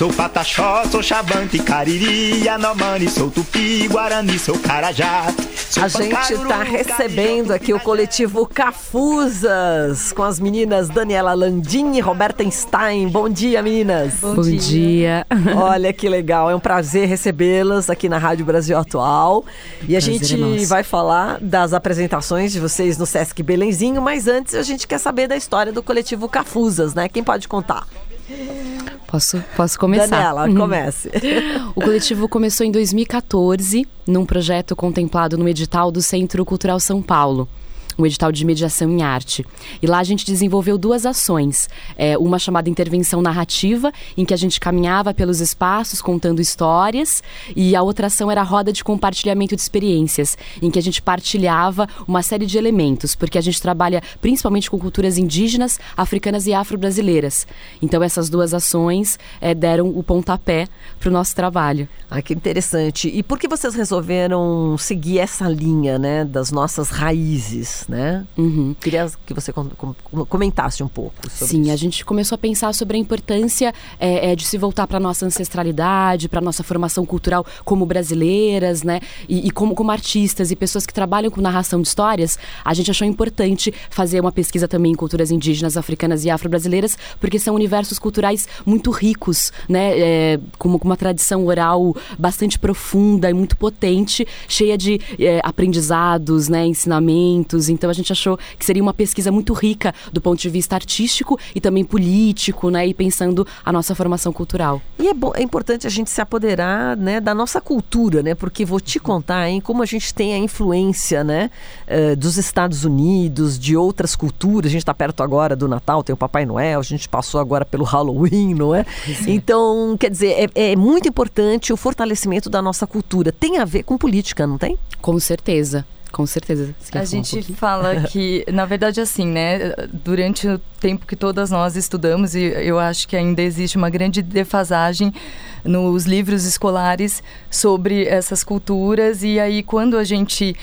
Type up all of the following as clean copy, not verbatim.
sou pataxó, sou xavante, cariri, anomani, sou tupi, guarani, sou carajá. A gente está recebendo aqui o coletivo Cafuzas, com as meninas Daniela Landim e Roberta Stein. Bom dia, meninas. Bom dia. Olha que legal, é um prazer recebê-las aqui na Rádio Brasil Atual. E a gente vai falar das apresentações de vocês no Sesc Belenzinho, mas antes a gente quer saber da história do coletivo Cafuzas, né? Quem pode contar? Posso começar? Daniela, comece. O coletivo começou em 2014, num projeto contemplado no edital do Centro Cultural São Paulo, um edital de mediação em arte. E lá a gente desenvolveu 2 ações. Uma chamada intervenção narrativa, em que a gente caminhava pelos espaços contando histórias, e a outra ação era a roda de compartilhamento de experiências, em que a gente partilhava uma série de elementos, porque a gente trabalha principalmente com culturas indígenas, africanas e afro-brasileiras. Então essas 2 ações deram o pontapé para o nosso trabalho. Que interessante. E por que vocês resolveram seguir essa linha, né, das nossas raízes? Né? Queria que você comentasse um pouco sobre isso. A gente começou a pensar sobre a importância de se voltar para a nossa ancestralidade, para a nossa formação cultural como brasileiras, né? E como artistas e pessoas que trabalham com narração de histórias. A gente achou importante fazer uma pesquisa também em culturas indígenas, africanas e afro-brasileiras, porque são universos culturais muito ricos, né? Com uma tradição oral bastante profunda e muito potente, cheia de aprendizados, né? Ensinamentos. Então a gente achou que seria uma pesquisa muito rica do ponto de vista artístico e também político, né? E pensando a nossa formação cultural. E é importante a gente se apoderar, né, da nossa cultura, né? Porque vou te contar, hein, como a gente tem a influência, né, dos Estados Unidos, de outras culturas. A gente está perto agora do Natal, tem o Papai Noel, a gente passou agora pelo Halloween, não é? Então, quer dizer, é muito importante o fortalecimento da nossa cultura. Tem a ver com política, não tem? Com certeza. Com certeza. A gente fala que, na verdade, assim, né, durante o tempo que todas nós estudamos, e eu acho que ainda existe uma grande defasagem nos livros escolares sobre essas culturas, e aí quando a gente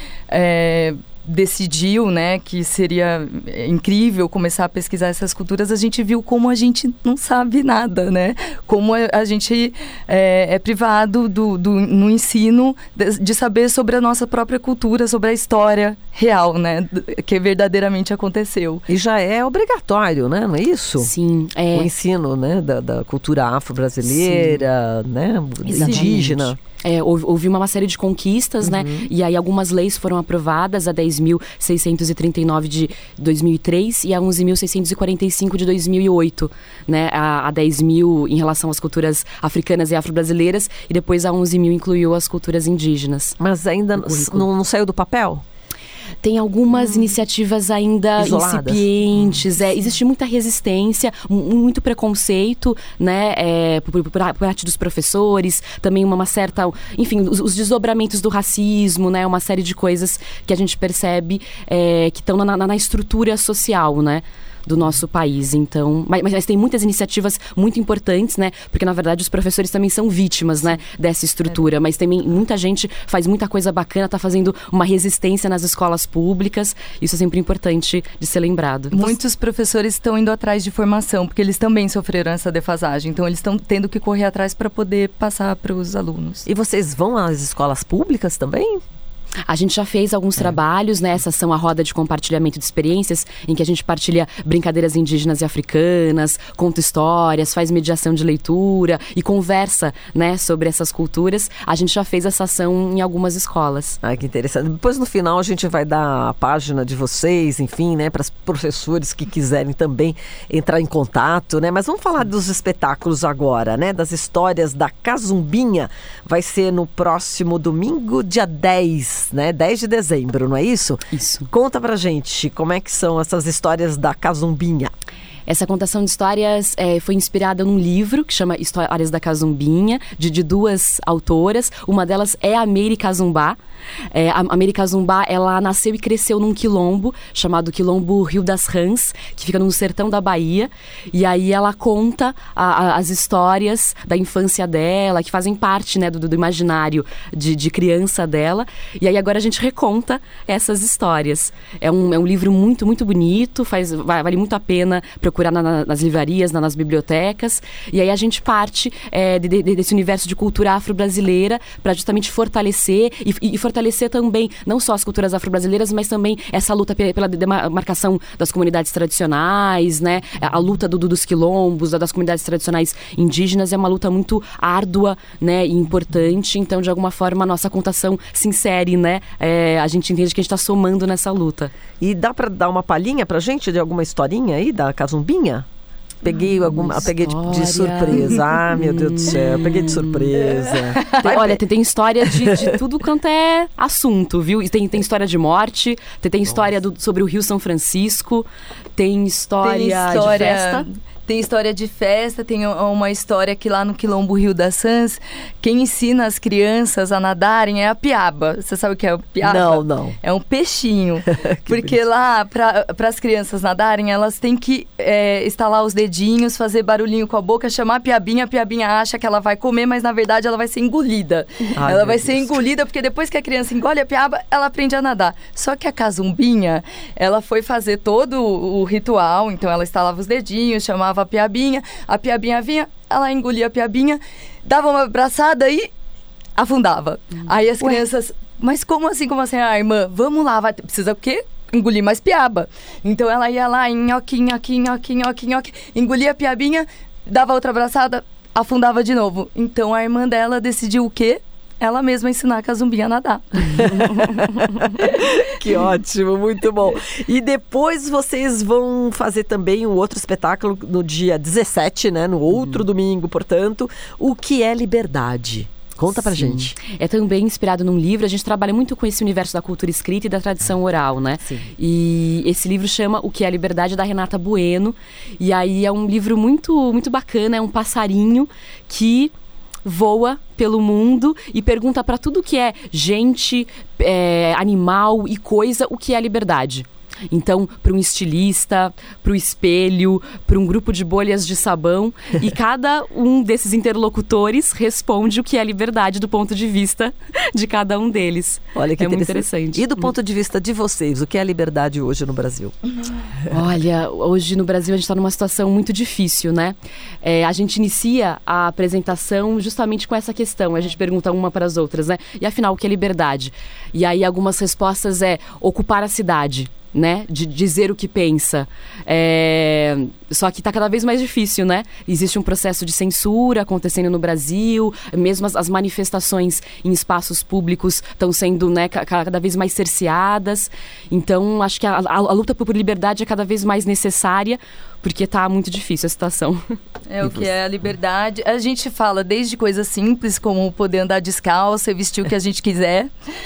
decidiu, né, que seria incrível começar a pesquisar essas culturas, a gente viu como a gente não sabe nada, né? Como a gente é privado no ensino de saber sobre a nossa própria cultura, sobre a história real, né? Que verdadeiramente aconteceu. E já é obrigatório, né? Não é isso? Sim. O ensino, né, da cultura afro-brasileira, né? Indígena. Houve uma série de conquistas, né? E aí algumas leis foram aprovadas, a 10.639 de 2003 e a 11.645 de 2008, né? A 10.000 em relação às culturas africanas e afro-brasileiras, e depois a 11.000 incluiu as culturas indígenas. Mas ainda não saiu do papel? Tem algumas iniciativas ainda isoladas, incipientes, existe muita resistência, muito preconceito, né, por parte dos professores, também uma certa, enfim, os desdobramentos do racismo, né, uma série de coisas que a gente percebe que estão na estrutura social, né, do nosso país. Então, mas tem muitas iniciativas muito importantes, né? Porque, na verdade, os professores também são vítimas, né, dessa estrutura. Mas também muita gente faz muita coisa bacana, está fazendo uma resistência nas escolas públicas. Isso é sempre importante de ser lembrado. Muitos professores estão indo atrás de formação, porque eles também sofreram essa defasagem. Então, eles estão tendo que correr atrás para poder passar para os alunos. E vocês vão às escolas públicas também? A gente já fez alguns trabalhos, né? Essa são a roda de compartilhamento de experiências, em que a gente partilha brincadeiras indígenas e africanas, conta histórias, faz mediação de leitura e conversa, né, sobre essas culturas. A gente já fez essa ação em algumas escolas. Que interessante. Depois, no final, a gente vai dar a página de vocês, enfim, né, para os professores que quiserem também entrar em contato, né? Mas vamos falar dos espetáculos agora, né? Das histórias da Cazumbinha. Vai ser no próximo domingo, dia 10. Né? 10 de dezembro, não é isso? Isso. Conta pra gente como é que são essas histórias da Cazumbinha. Essa contação de histórias foi inspirada num livro que chama Histórias da Cazumbinha, de 2 autoras. Uma delas é a Meire Cazumbá. A Meire Cazumbá, ela nasceu e cresceu num quilombo chamado Quilombo Rio das Rãs, que fica no sertão da Bahia. E aí ela conta as histórias da infância dela, que fazem parte, né, do imaginário de criança dela. E aí agora a gente reconta essas histórias. É um livro muito, muito bonito, vale muito a pena procurar nas livrarias, nas bibliotecas. E aí a gente parte desse universo de cultura afro-brasileira para justamente fortalecer e fortalecer também não só as culturas afro-brasileiras, mas também essa luta pela demarcação das comunidades tradicionais, né? A luta dos quilombos, das comunidades tradicionais indígenas é uma luta muito árdua, né? E importante. Então, de alguma forma, a nossa contação se insere, né? A gente entende que a gente está somando nessa luta. E dá para dar uma palhinha pra gente de alguma historinha aí da Cazumbinha? Peguei de surpresa. Ah, meu Deus do céu, peguei de surpresa. Olha, tem história de tudo quanto é assunto, viu? Tem história de morte, tem história sobre o Rio São Francisco, tem história de festa. Tem história de festa, tem uma história que lá no Quilombo Rio das Sãs, quem ensina as crianças a nadarem é a piaba. Você sabe o que é a piaba? Não. É um peixinho. Porque lá, para as crianças nadarem, elas têm que estalar os dedinhos, fazer barulhinho com a boca, chamar a piabinha acha que ela vai comer, mas na verdade ela vai ser engolida. Ela vai ser engolida porque depois que a criança engole a piaba, ela aprende a nadar. Só que a Cazumbinha, ela foi fazer todo o ritual, então ela estalava os dedinhos, chamava a piabinha vinha, ela engolia a piabinha, dava uma abraçada e afundava. Aí as crianças, mas como assim? Ah, irmã, vamos lá, precisa o quê? Engolir mais piaba. Então ela ia lá, nhoque, engolia a piabinha, dava outra abraçada, afundava de novo. Então a irmã dela decidiu o quê? Ela mesma ensinar a Cazumbinha a nadar. Que ótimo, muito bom. E depois vocês vão fazer também um outro espetáculo no dia 17, né? No outro domingo, portanto. O que é liberdade? Conta pra gente. É também inspirado num livro. A gente trabalha muito com esse universo da cultura escrita e da tradição oral, né? Sim. E esse livro chama O que é a Liberdade, da Renata Bueno. E aí é um livro muito, muito bacana. É um passarinho que voa pelo mundo e pergunta para tudo que é gente, animal e coisa, o que é a liberdade. Então, para um estilista, para o espelho, para um grupo de bolhas de sabão, e cada um desses interlocutores responde o que é liberdade do ponto de vista de cada um deles. Olha que muito interessante. E do ponto de vista de vocês, o que é a liberdade hoje no Brasil? Olha, hoje no Brasil a gente está numa situação muito difícil, né? A gente inicia a apresentação justamente com essa questão. A gente pergunta uma para as outras, né? E afinal, o que é liberdade? E aí algumas respostas ocupar a cidade, né? De dizer o que pensa. Só que está cada vez mais difícil, né? Existe um processo de censura acontecendo no Brasil, mesmo as manifestações em espaços públicos estão sendo, né, cada vez mais cerceadas. Então, acho que a luta por liberdade é cada vez mais necessária, porque está muito difícil a situação. O que é a liberdade? A gente fala desde coisas simples, como poder andar descalço e vestir o que a gente quiser,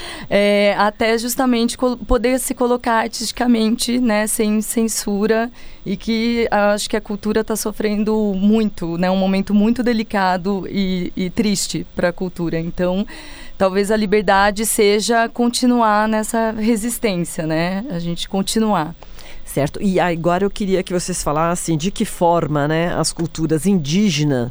até justamente poder se colocar artisticamente, né, sem censura, e que acho que a cultura está sofrendo muito, né, um momento muito delicado e triste para a cultura. Então, talvez a liberdade seja continuar nessa resistência, né, a gente continuar. Certo. E agora eu queria que vocês falassem de que forma, né, as culturas indígena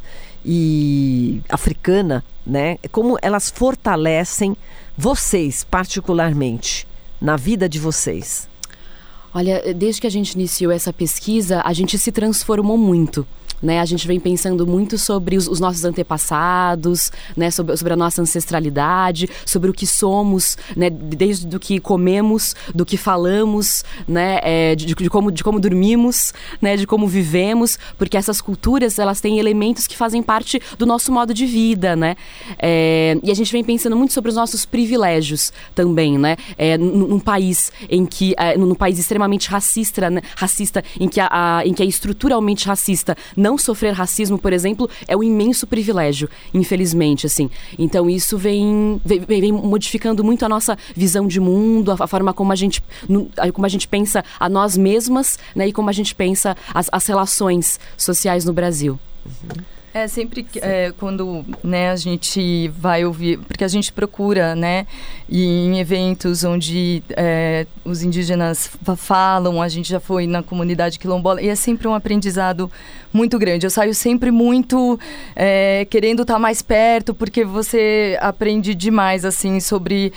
e africana, né, como elas fortalecem vocês particularmente na vida de vocês. Olha, desde que a gente iniciou essa pesquisa, a gente se transformou muito. Né, a gente vem pensando muito sobre os nossos antepassados, né, sobre a nossa ancestralidade, sobre o que somos, né, desde do que comemos, do que falamos, né, de como dormimos, né, de como vivemos, porque essas culturas, elas têm elementos que fazem parte do nosso modo de vida, né, e a gente vem pensando muito sobre os nossos privilégios também, né, num país em que, num país extremamente racista, né, em que é estruturalmente racista. Não sofrer racismo, por exemplo, é um imenso privilégio, infelizmente, assim. Então isso vem modificando muito a nossa visão de mundo, a forma como a gente pensa a nós mesmas, né, e como a gente pensa as relações sociais no Brasil. Sempre quando, né, a gente vai ouvir, porque a gente procura, né, e em eventos onde os indígenas falam, a gente já foi na comunidade quilombola, e é sempre um aprendizado muito grande. Eu saio sempre muito querendo estar mais perto, porque você aprende demais, assim, sobre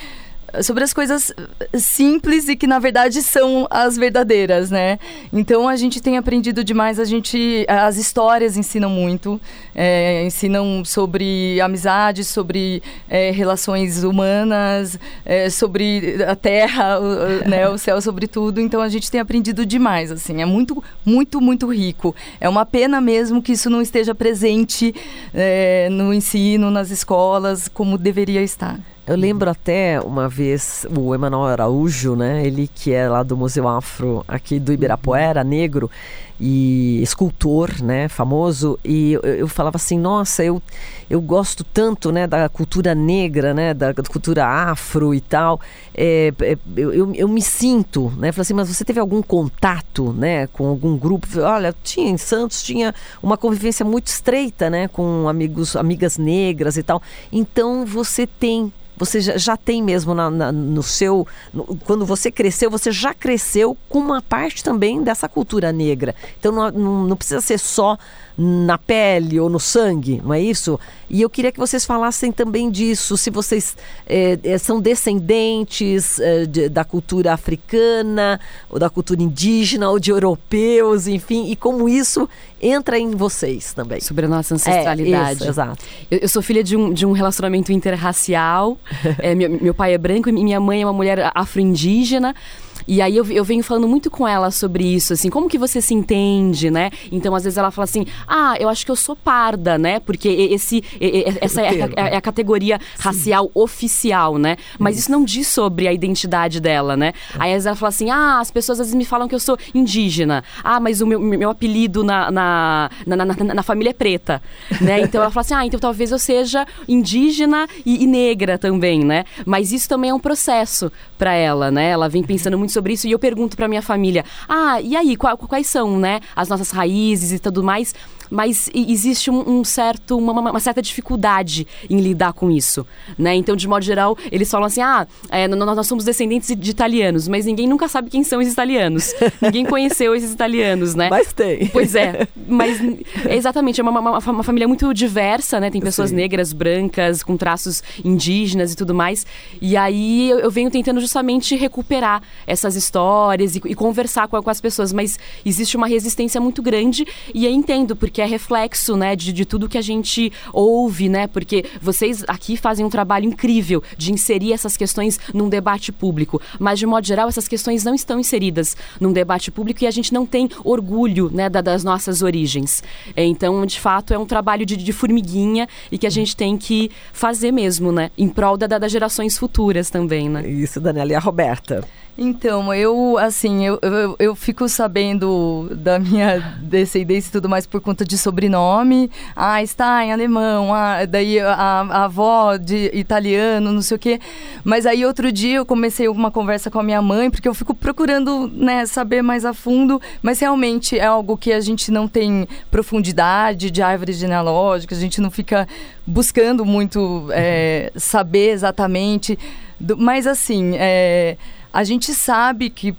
sobre as coisas simples e que na verdade são as verdadeiras, né? Então a gente tem aprendido demais, as histórias ensinam muito, ensinam sobre amizade, sobre relações humanas, sobre a terra, né, o céu, sobre tudo. Então a gente tem aprendido demais, assim, é muito, muito, muito rico. É uma pena mesmo que isso não esteja presente no ensino, nas escolas, como deveria estar. Eu lembro até uma vez o Emanuel Araújo, né? Ele que é lá do Museu Afro aqui do Ibirapuera, negro e escultor, né? Famoso. E eu falava assim, nossa, eu gosto tanto, né? Da cultura negra, né? Da cultura afro e tal. Eu me sinto, né? Falei assim, mas você teve algum contato, né? Com algum grupo? Olha, tinha em Santos, tinha uma convivência muito estreita, né? Com amigas negras e tal. Então você já tem mesmo no seu... quando você cresceu, você já cresceu com uma parte também dessa cultura negra. Então não precisa ser só na pele ou no sangue, não é isso? E eu queria que vocês falassem também disso, se vocês são descendentes da cultura africana, ou da cultura indígena, ou de europeus, enfim, e como isso entra em vocês também. Sobre a nossa ancestralidade. Isso, exato. Eu sou filha de um relacionamento interracial, meu pai é branco e minha mãe é uma mulher afro-indígena. E aí eu venho falando muito com ela sobre isso, assim, como que você se entende, né? Então, às vezes ela fala assim, eu acho que eu sou parda, né? Porque essa é a categoria racial oficial, né? Mas isso não diz sobre a identidade dela, né? Aí às vezes ela fala assim, as pessoas às vezes me falam que eu sou indígena. Mas o meu apelido na família é preta, né? Então ela fala assim, então talvez eu seja indígena e negra também, né? Mas isso também é um processo para ela, né? Ela vem pensando muito sobre isso e eu pergunto pra minha família, e aí, quais são, né, as nossas raízes e tudo mais, mas existe uma certa dificuldade em lidar com isso, né? Então, de modo geral, eles falam assim, nós somos descendentes de italianos, mas ninguém nunca sabe quem são esses italianos. Ninguém conheceu esses italianos, né? Mas tem. Pois é, mas exatamente, é uma família muito diversa, né? Tem pessoas negras, brancas, com traços indígenas e tudo mais. E aí eu venho tentando justamente recuperar essas histórias e conversar com as pessoas, mas existe uma resistência muito grande e eu entendo, porque é reflexo, né, de tudo que a gente ouve, né, porque vocês aqui fazem um trabalho incrível de inserir essas questões num debate público, mas de modo geral essas questões não estão inseridas num debate público e a gente não tem orgulho, né, das nossas origens. Então, de fato, é um trabalho de formiguinha e que a gente tem que fazer mesmo, né, em prol das gerações futuras também, né. Isso, Daniela. E a Roberta? Então, eu fico sabendo da minha descendência e tudo mais por conta de sobrenome. Está em alemão, daí a avó de italiano, não sei o quê. Mas aí outro dia eu comecei uma conversa com a minha mãe, porque eu fico procurando, né, saber mais a fundo, mas realmente é algo que a gente não tem profundidade de árvore genealógica, a gente não fica buscando muito saber exatamente. Mas assim, a gente sabe que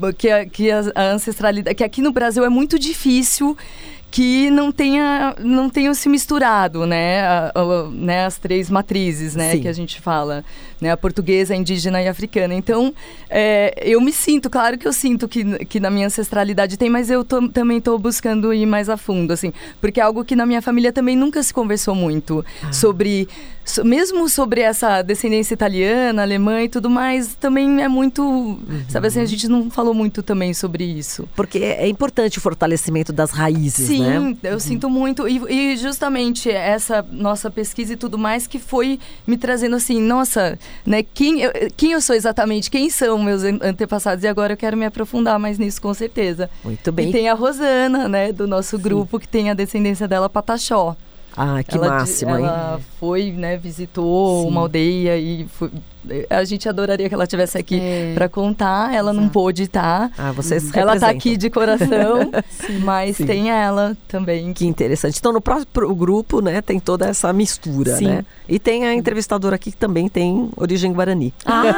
a ancestralidade, que aqui no Brasil é muito difícil que não tenham se misturado, né, as três matrizes, né, que a gente fala, né, a portuguesa, a indígena e a africana. Então, eu me sinto, claro que eu sinto que na minha ancestralidade tem, mas eu também estou buscando ir mais a fundo, assim, porque é algo que na minha família também nunca se conversou muito mesmo sobre essa descendência italiana, alemã e tudo mais, também é muito, sabe assim, a gente não falou muito também sobre isso. Porque é importante o fortalecimento das raízes, Sim, né? Sim, eu sinto muito. E justamente essa nossa pesquisa e tudo mais que foi me trazendo assim, nossa, né, quem eu sou exatamente, quem são meus antepassados, e agora eu quero me aprofundar mais nisso, com certeza. Muito bem. E tem a Rosana, né, do nosso grupo, que tem a descendência dela pataxó. Que máxima, hein? Ela foi, né, visitou uma aldeia e a gente adoraria que ela estivesse aqui para contar. Ela não pôde estar. Vocês ela está aqui de coração, mas tem ela também. Que interessante. Então, no próprio grupo, né, tem toda essa mistura, né? E tem a entrevistadora aqui que também tem origem guarani.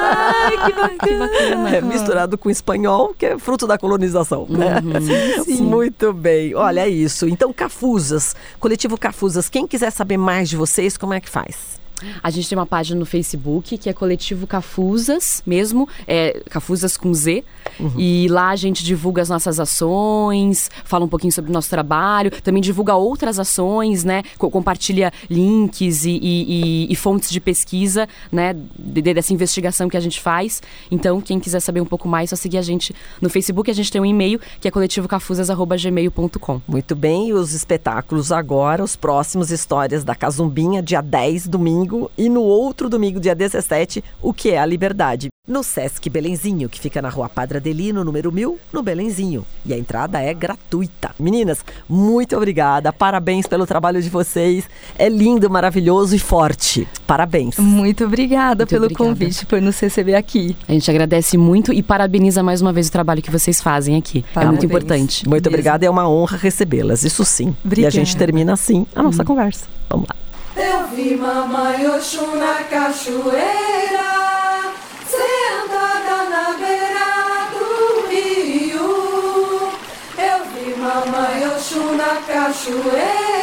Que bacana. Misturado com espanhol, que é fruto da colonização, né? Sim. Muito bem. Olha, é isso. Então, Cafuzas, Coletivo Cafuzas, quem quiser saber mais de vocês, como é que faz? A gente tem uma página no Facebook que é Coletivo Cafuzas mesmo, Cafuzas com Z. E lá a gente divulga as nossas ações, fala um pouquinho sobre o nosso trabalho, também divulga outras ações, né? Compartilha links e fontes de pesquisa, né? Dessa investigação que a gente faz. Então, quem quiser saber um pouco mais, é só seguir a gente no Facebook. A gente tem um e-mail que é coletivocafuzas@gmail.com. Muito bem, e os espetáculos agora, os próximos Histórias da Cazumbinha, dia 10, domingo, e no outro domingo, dia 17, O que é a Liberdade? No Sesc Belenzinho, que fica na Rua Padre Adelino, número 1000, no Belenzinho. E a entrada é gratuita. Meninas, muito obrigada. Parabéns pelo trabalho de vocês. É lindo, maravilhoso e forte. Parabéns. Muito obrigada pelo convite, por nos receber aqui. A gente agradece muito e parabeniza mais uma vez o trabalho que vocês fazem aqui. Parabéns. É muito importante. Muito obrigada, é uma honra recebê-las, isso sim. Obrigada. E a gente termina assim a nossa conversa. Vamos lá. Eu vi mamãe Oxum na cachoeira, sentada na beira do rio. Eu vi mamãe Oxum na cachoeira.